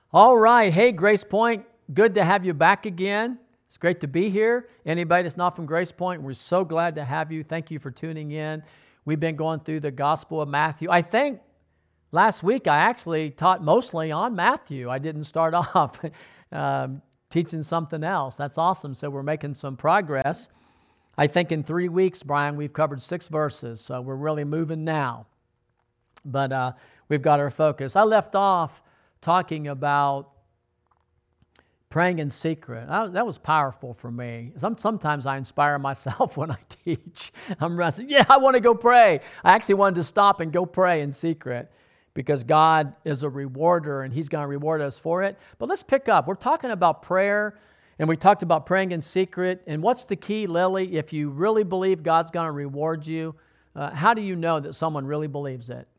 All right. Hey, Grace Point. Good to have you back again. It's great to be here. Anybody that's not from Grace Point, we're so glad to have you. Thank you for tuning in. We've been going through the Gospel of Matthew. I think last week I actually taught mostly on Matthew. I didn't start off teaching something else. That's awesome. So we're making some progress. I think in 3 weeks, Brian, we've covered 6 verses. So we're really moving now. But we've got our focus. I left off talking about praying in secret. That was powerful for me. Sometimes I inspire myself when I teach. I'm resting. Yeah, I want to go pray. I actually wanted to stop and go pray in secret because God is a rewarder and He's going to reward us for it. But let's pick up. We're talking about prayer, and we talked about praying in secret. And what's the key, Lily? If you really believe God's going to reward you, how do you know that someone really believes it?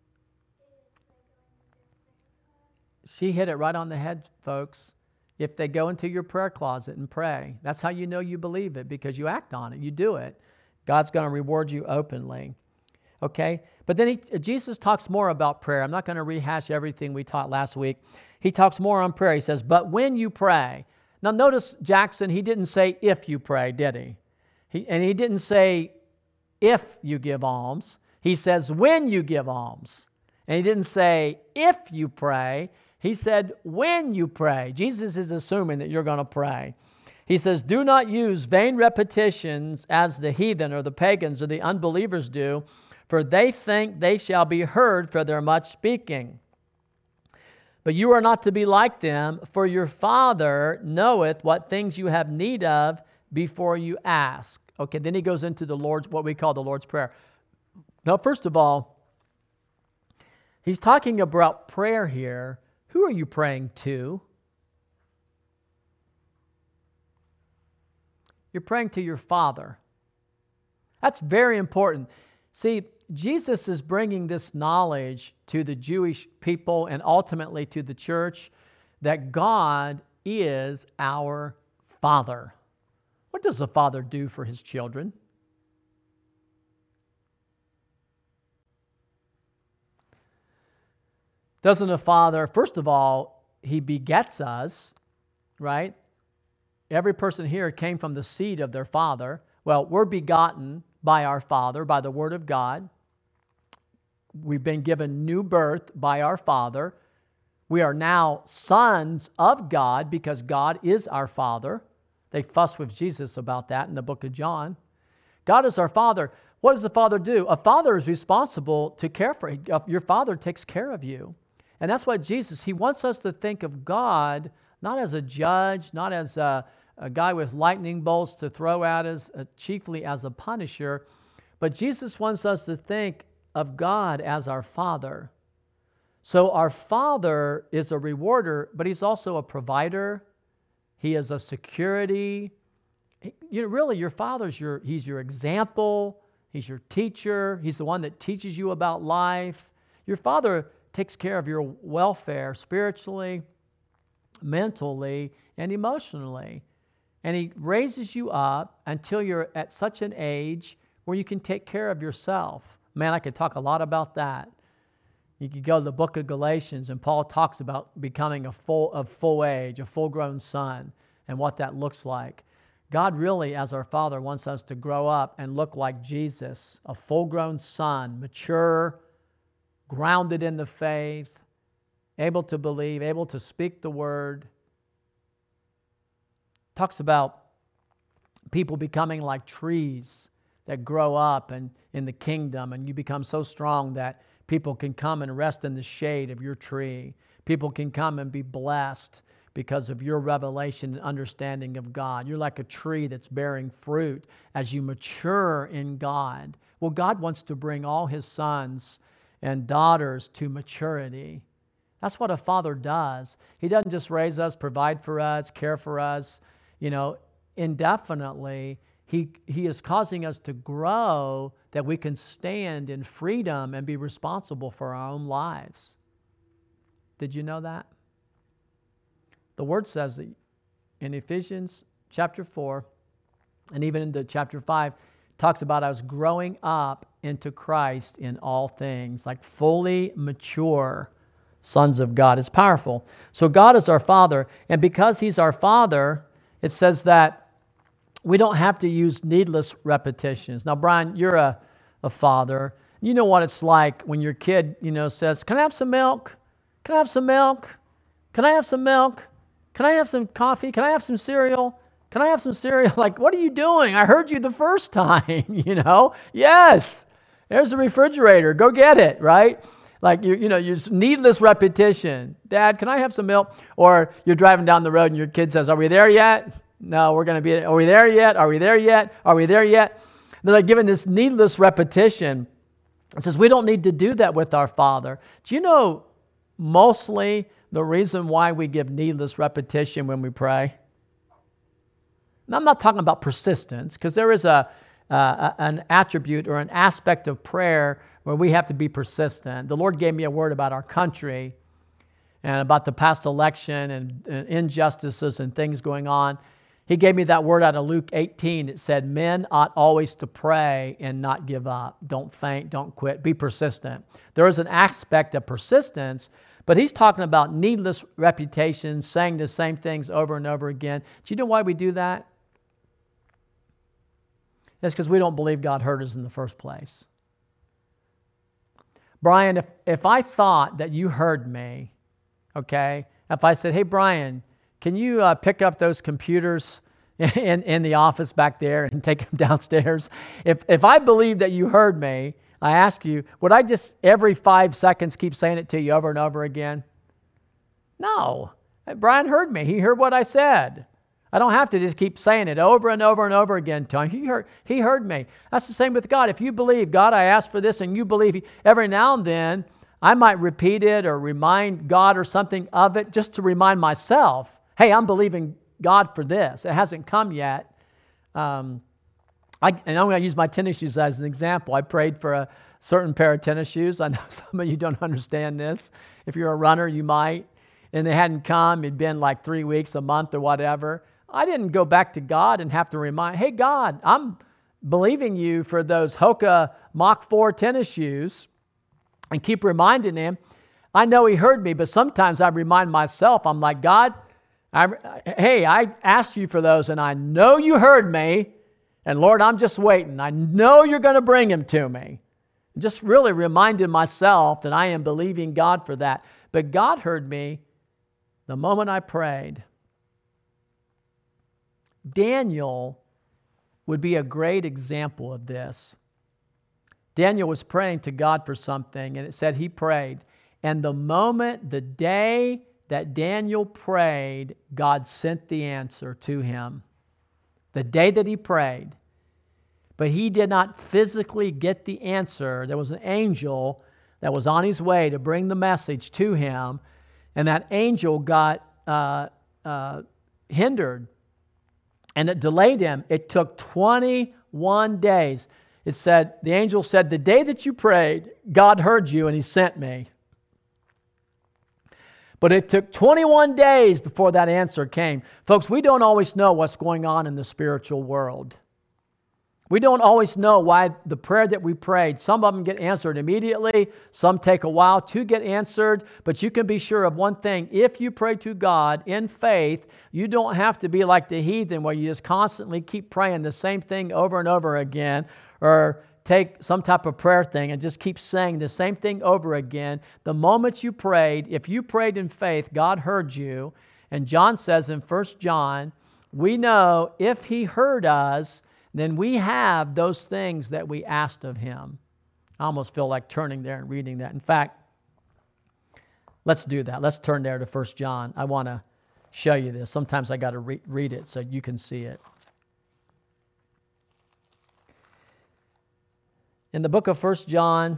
She hit it right on the head, folks. If they go into your prayer closet and pray, that's how you know you believe it, because you act on it, you do it. God's going to reward you openly. Okay? But then Jesus talks more about prayer. I'm not going to rehash everything we taught last week. He talks more on prayer. He says, but when you pray. Now notice, Jackson, he didn't say if you pray, did he? And he didn't say if you give alms. He says when you give alms. And he didn't say if you pray. He said, when you pray. Jesus is assuming that you're going to pray. He says, do not use vain repetitions as the heathen or the pagans or the unbelievers do, for they think they shall be heard for their much speaking. But you are not to be like them, for your Father knoweth what things you have need of before you ask. Okay, then he goes into what we call the Lord's Prayer. Now, first of all, he's talking about prayer here. Who are you praying to? You're praying to your Father. That's very important. See, Jesus is bringing this knowledge to the Jewish people and ultimately to the church that God is our Father. What does a father do for his children? Doesn't a father, first of all, he begets us, right? Every person here came from the seed of their father. Well, we're begotten by our Father, by the Word of God. We've been given new birth by our Father. We are now sons of God because God is our Father. They fuss with Jesus about that in the book of John. God is our Father. What does the Father do? A father is responsible to care for you. Your Father takes care of you. And that's why Jesus, He wants us to think of God not as a judge, not as a guy with lightning bolts to throw at us, chiefly as a punisher, but Jesus wants us to think of God as our Father. So our Father is a rewarder, but He's also a provider. He is a security. Really, your Father's He's your example. He's your teacher. He's the one that teaches you about life. Your Father takes care of your welfare spiritually, mentally, and emotionally. And He raises you up until you're at such an age where you can take care of yourself. Man, I could talk a lot about that. You could go to the book of Galatians, and Paul talks about becoming of full age, a full-grown son, and what that looks like. God really, as our Father, wants us to grow up and look like Jesus, a full-grown son, mature, grounded in the faith, able to believe, able to speak the word. Talks about people becoming like trees that grow up and in the kingdom, and you become so strong that people can come and rest in the shade of your tree. People can come and be blessed because of your revelation and understanding of God. You're like a tree that's bearing fruit as you mature in God. Well, God wants to bring all His sons and daughters to maturity. That's what a father does. He doesn't just raise us, provide for us, care for us, indefinitely. He is causing us to grow that we can stand in freedom and be responsible for our own lives. Did you know that? The Word says that in Ephesians chapter 4 and even into chapter 5, talks about us growing up into Christ in all things, like fully mature sons of God. It's powerful. So God is our Father, and because He's our Father, it says that we don't have to use needless repetitions. Now, Brian, you're a father. You know what it's like when your kid, says, "Can I have some milk? Can I have some milk? Can I have some milk? Can I have some coffee? Can I have some cereal? Can I have some cereal?" Like, what are you doing? I heard you the first time, Yes, there's the refrigerator. Go get it, right? Like, use needless repetition. "Dad, can I have some milk?" Or you're driving down the road and your kid says, "Are we there yet?" "No, we're going to be, are we there yet? Are we there yet? Are we there yet?" They're like giving this needless repetition. It says we don't need to do that with our Father. Do you know mostly the reason why we give needless repetition when we pray? Now, I'm not talking about persistence, because there is an attribute or an aspect of prayer where we have to be persistent. The Lord gave me a word about our country and about the past election and injustices and things going on. He gave me that word out of Luke 18. It said, men ought always to pray and not give up. Don't faint, don't quit, be persistent. There is an aspect of persistence, but he's talking about needless repetitions, saying the same things over and over again. Do you know why we do that? It's because we don't believe God heard us in the first place. Brian, if I thought that you heard me, okay, if I said, "Hey, Brian, can you pick up those computers in the office back there and take them downstairs?" If I believed that you heard me, I ask you, would I just every 5 seconds keep saying it to you over and over again? No. Brian heard me. He heard what I said. I don't have to just keep saying it over and over and over again to him. He heard me. That's the same with God. If you believe, "God, I asked for this," and you believe, every now and then I might repeat it or remind God or something of it just to remind myself, "Hey, I'm believing God for this. It hasn't come yet." And I'm going to use my tennis shoes as an example. I prayed for a certain pair of tennis shoes. I know some of you don't understand this. If you're a runner, you might. And they hadn't come. It'd been like 3 weeks, a month, or whatever. I didn't go back to God and have to remind, "Hey, God, I'm believing you for those Hoka Mach 4 tennis shoes," and keep reminding Him. I know He heard me, but sometimes I remind myself, I'm like, "God, I asked you for those, and I know you heard me, and Lord, I'm just waiting. I know you're going to bring them to me." Just really reminding myself that I am believing God for that. But God heard me the moment I prayed. Daniel would be a great example of this. Daniel was praying to God for something, and it said he prayed. And the day that Daniel prayed, God sent the answer to him. The day that he prayed. But he did not physically get the answer. There was an angel that was on his way to bring the message to him, and that angel got hindered. And it delayed him. It took 21 days. It said, the angel said, "The day that you prayed, God heard you and He sent me." But it took 21 days before that answer came. Folks, we don't always know what's going on in the spiritual world. We don't always know why the prayer that we prayed, some of them get answered immediately, some take a while to get answered, but you can be sure of one thing. If you pray to God in faith, you don't have to be like the heathen where you just constantly keep praying the same thing over and over again, or take some type of prayer thing and just keep saying the same thing over again. The moment you prayed, if you prayed in faith, God heard you. And John says in 1 John, we know if He heard us, then we have those things that we asked of Him. I almost feel like turning there and reading that. In fact, let's do that. Let's turn there to 1 John. I want to show you this. Sometimes I got to read it so you can see it. In the book of 1 John,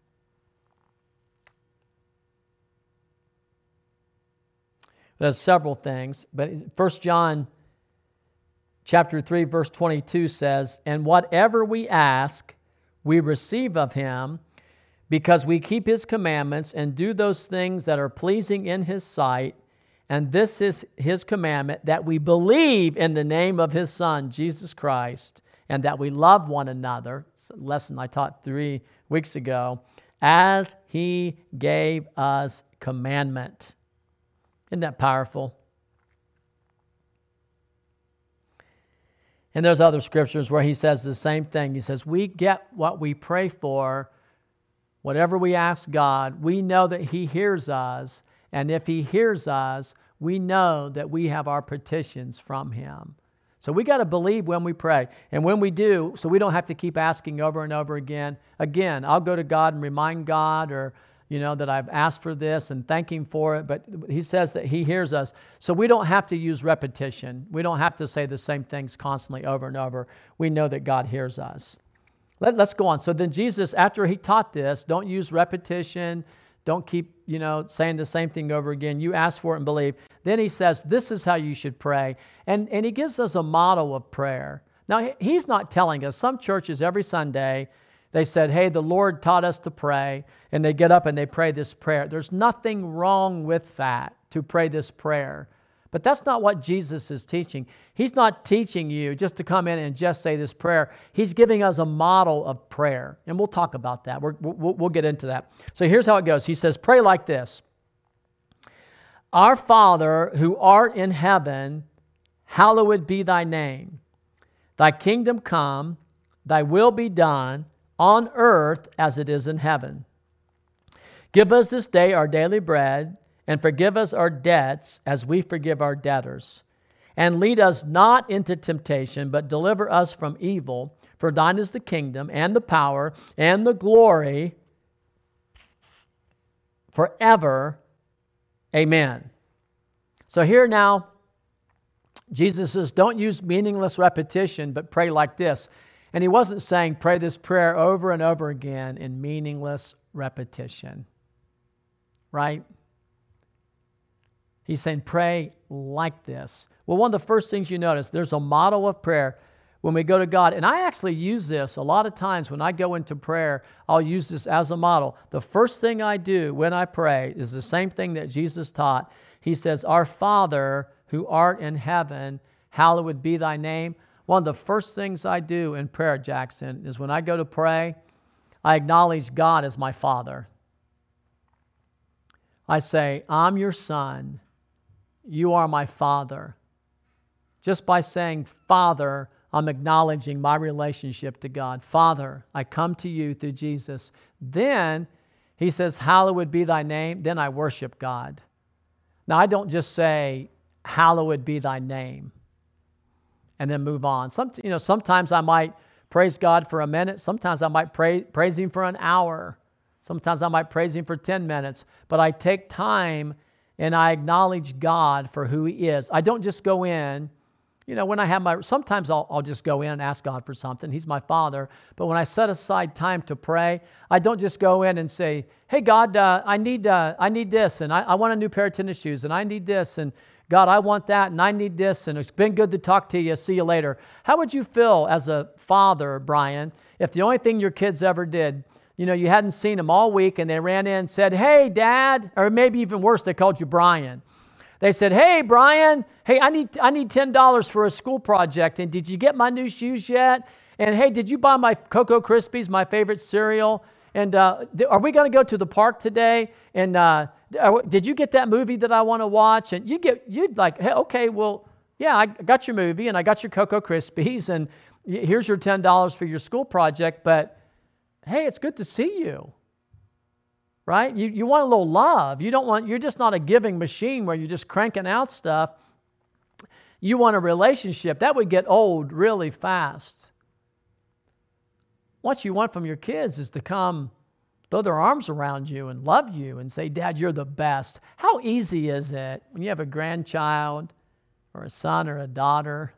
there's several things, but 1 John chapter 3, verse 22 says, "And whatever we ask, we receive of Him, because we keep His commandments and do those things that are pleasing in His sight. And this is His commandment, that we believe in the name of His Son, Jesus Christ, and that we love one another." It's a lesson I taught 3 weeks ago. as he gave us commandment. Isn't that powerful? And there's other scriptures where he says the same thing. He says, we get what we pray for, whatever we ask God, we know that he hears us. And if he hears us, we know that we have our petitions from him. So we got to believe when we pray. And when we do, so we don't have to keep asking over and over again. Again, I'll go to God and remind God that I've asked for this and thank him for it. But he says that he hears us. So we don't have to use repetition. We don't have to say the same things constantly over and over. We know that God hears us. Let's go on. So then Jesus, after he taught this, don't use repetition. Don't keep, saying the same thing over again. You ask for it and believe. Then he says, this is how you should pray. And he gives us a model of prayer. Now, he's not telling us. Some churches every Sunday, they said, hey, the Lord taught us to pray. And they get up and they pray this prayer. There's nothing wrong with that, to pray this prayer. But that's not what Jesus is teaching. He's not teaching you just to come in and just say this prayer. He's giving us a model of prayer. And we'll talk about that. We'll get into that. So here's how it goes. He says, pray like this. Our Father, who art in heaven, hallowed be thy name. Thy kingdom come, thy will be done, on earth as it is in heaven. Give us this day our daily bread, and forgive us our debts as we forgive our debtors. And lead us not into temptation, but deliver us from evil. For thine is the kingdom, and the power, and the glory forever. Amen. So here now, Jesus says, don't use meaningless repetition, but pray like this. And he wasn't saying pray this prayer over and over again in meaningless repetition. Right? He's saying pray like this. Well, one of the first things you notice, there's a model of prayer when we go to God. And I actually use this a lot of times when I go into prayer. I'll use this as a model. The first thing I do when I pray is the same thing that Jesus taught. He says, our Father who art in heaven, hallowed be thy name. One of the first things I do in prayer, Jackson, is when I go to pray, I acknowledge God as my Father. I say, I'm your son. You are my Father. Just by saying Father, I'm acknowledging my relationship to God. Father, I come to you through Jesus. Then he says, hallowed be thy name. Then I worship God. Now, I don't just say, hallowed be thy name, and then move on. Sometimes I might praise God for a minute. Sometimes I might praise him for an hour. Sometimes I might praise him for 10 minutes. But I take time and I acknowledge God for who he is. I don't just go in, sometimes I'll just go in and ask God for something. He's my Father. But when I set aside time to pray, I don't just go in and say, hey, God, I need this, and I want a new pair of tennis shoes, and I need this, and God, I want that, and I need this, and it's been good to talk to you. See you later. How would you feel as a father, Brian, if the only thing your kids ever did, you hadn't seen them all week, and they ran in and said, hey, Dad, or maybe even worse, they called you Brian. They said, hey, Brian, hey, I need $10 for a school project, and did you get my new shoes yet? And hey, did you buy my Cocoa Krispies, my favorite cereal? And are we going to go to the park today? And did you get that movie that I want to watch? And you'd like, hey, okay, well, yeah, I got your movie, and I got your Cocoa Krispies, and here's your $10 for your school project, but hey, it's good to see you. Right? You want a little love. You're just not a giving machine where you're just cranking out stuff. You want a relationship. That would get old really fast. What you want from your kids is to come throw their arms around you and love you and say, Dad, you're the best. How easy is it when you have a grandchild or a son or a daughter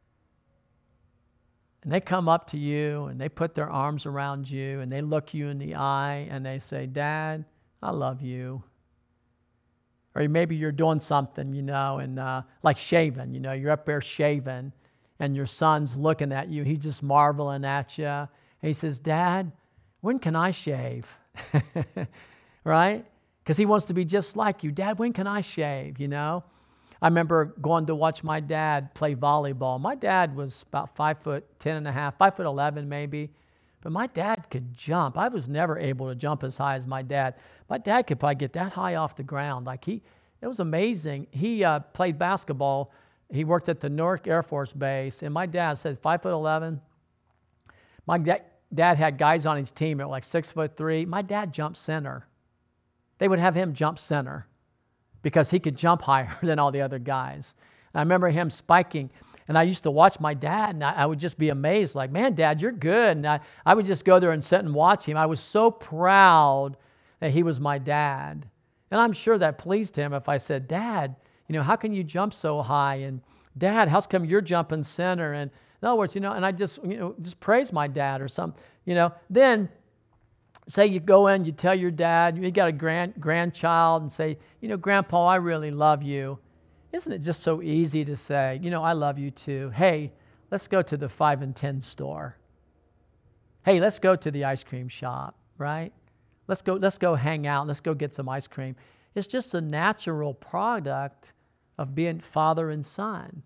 and they come up to you and they put their arms around you and they look you in the eye and they say, Dad, I love you. Or maybe you're doing something, and like shaving, you're up there shaving and your son's looking at you. He's just marveling at you. And he says, Dad, when can I shave? Right? Because he wants to be just like you. Dad, when can I shave, I remember going to watch my dad play volleyball. My dad was about 5'10" and a half, 5'11" maybe. But my dad could jump. I was never able to jump as high as my dad. My dad could probably get that high off the ground. It was amazing. He played basketball. He worked at the Newark Air Force Base, and my dad said 5'11". My dad had guys on his team that were like 6'3". My dad jumped center. They would have him jump center because he could jump higher than all the other guys. And I remember him spiking, and I used to watch my dad, and I would just be amazed, like, man, Dad, you're good. And I would just go there and sit and watch him. I was so proud that he was my dad. And I'm sure that pleased him if I said, Dad, how can you jump so high? And Dad, how come you're jumping center? And in other words, and I just praise my dad or something, Then say you go in, you tell your dad, you got a grandchild and say, Grandpa, I really love you. Isn't it just so easy to say, I love you too. Hey, let's go to the 5 and 10 store. Hey, let's go to the ice cream shop, right? Let's go hang out. Let's go get some ice cream. It's just a natural product of being father and son.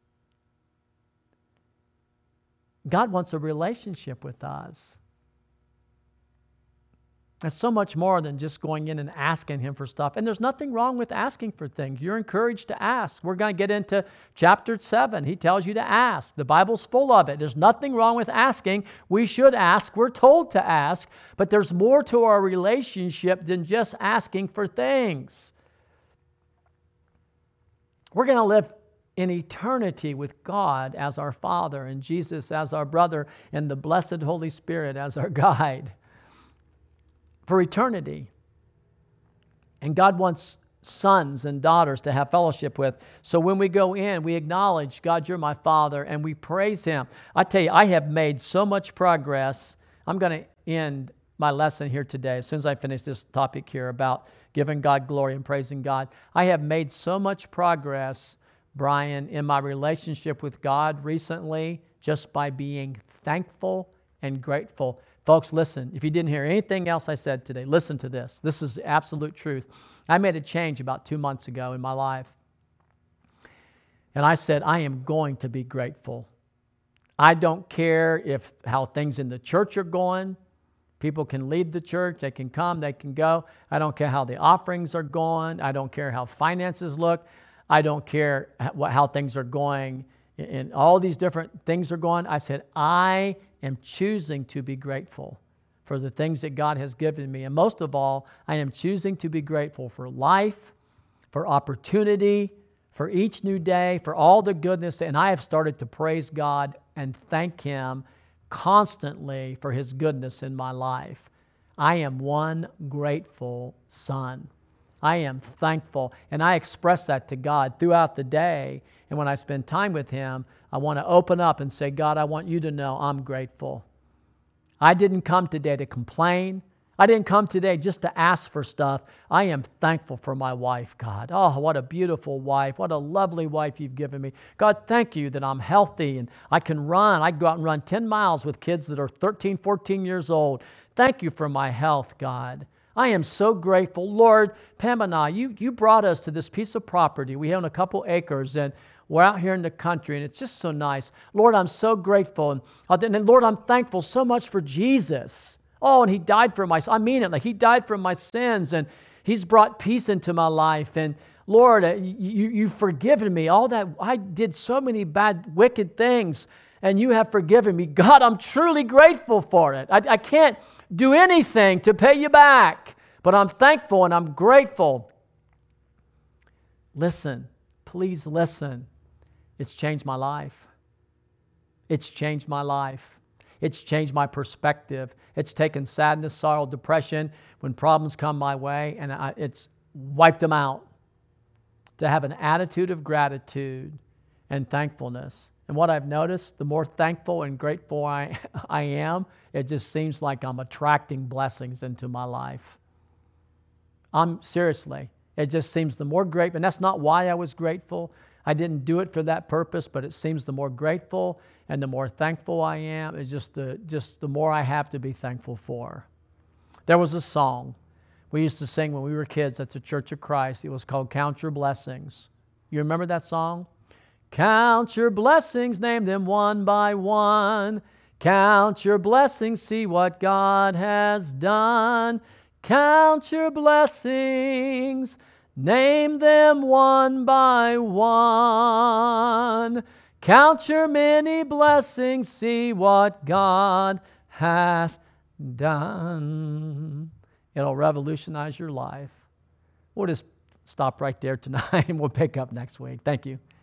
God wants a relationship with us. It's so much more than just going in and asking him for stuff. And there's nothing wrong with asking for things. You're encouraged to ask. We're going to get into chapter 7. He tells you to ask. The Bible's full of it. There's nothing wrong with asking. We should ask. We're told to ask. But there's more to our relationship than just asking for things. We're going to live in eternity with God as our Father and Jesus as our brother and the blessed Holy Spirit as our guide. For eternity. And God wants sons and daughters to have fellowship with. So when we go in, we acknowledge, God, you're my Father, and we praise him. I tell you, I have made so much progress. I'm going to end my lesson here today as soon as I finish this topic here about giving God glory and praising God. I have made so much progress, Brian, in my relationship with God recently just by being thankful and grateful. Folks, listen, if you didn't hear anything else I said today, listen to this. This is absolute truth. I made a change about 2 months ago in my life. And I said, I am going to be grateful. I don't care how things in the church are going. People can leave the church. They can come. They can go. I don't care how the offerings are going. I don't care how finances look. I don't care how things are going and all these different things are going. I said, I am choosing to be grateful for the things that God has given me. And most of all, I am choosing to be grateful for life, for opportunity, for each new day, for all the goodness. And I have started to praise God and thank him constantly for his goodness in my life. I am one grateful son. I am thankful. And I express that to God throughout the day. And when I spend time with him, I want to open up and say, God, I want you to know I'm grateful. I didn't come today to complain. I didn't come today just to ask for stuff. I am thankful for my wife, God. Oh, what a beautiful wife. What a lovely wife you've given me. God, thank you that I'm healthy and I can run. I can go out and run 10 miles with kids that are 13, 14 years old. Thank you for my health, God. I am so grateful. Lord, Pam and I, you brought us to this piece of property. We own a couple acres, and we're out here in the country, and it's just so nice. Lord, I'm so grateful. And Lord, I'm thankful so much for Jesus. Oh, and he died for I mean it, like he died for my sins, and he's brought peace into my life. And Lord, you've forgiven me. All that, I did so many bad, wicked things, and you have forgiven me. God, I'm truly grateful for it. I can't do anything to pay you back, but I'm thankful and I'm grateful. Listen, please listen. It's changed my life. It's changed my life. It's changed my perspective. It's taken sadness, sorrow, depression when problems come my way, and it's wiped them out. To have an attitude of gratitude and thankfulness. And what I've noticed, the more thankful and grateful I am, it just seems like I'm attracting blessings into my life. Seriously, it just seems the more grateful, and that's not why I was grateful. I didn't do it for that purpose, but it seems the more grateful and the more thankful I am, is just the more I have to be thankful for. There was a song we used to sing when we were kids at the Church of Christ. It was called Count Your Blessings. You remember that song? Count your blessings, name them one by one. Count your blessings, see what God has done. Count your blessings, name them one by one. Count your many blessings, see what God hath done. It'll revolutionize your life. We'll just stop right there tonight and we'll pick up next week. Thank you.